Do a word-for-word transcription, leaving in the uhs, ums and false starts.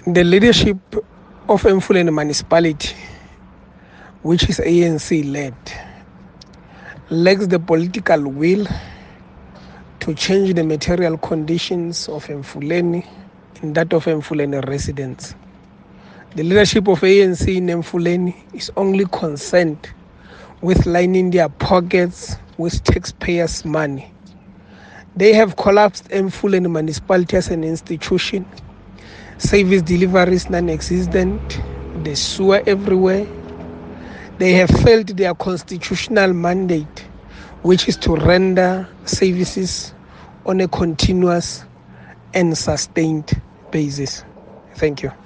The leadership of Emfuleni municipality, which is A N C-led, lacks the political will to change the material conditions of Emfuleni and that of Emfuleni residents. The leadership of A N C in Emfuleni is only concerned with lining their pockets with taxpayers' money. They have collapsed Emfuleni municipality as an institution. Service delivery is non-existent. There's sewer everywhere. They have failed their constitutional mandate, which is to render services on a continuous and sustained basis. Thank you.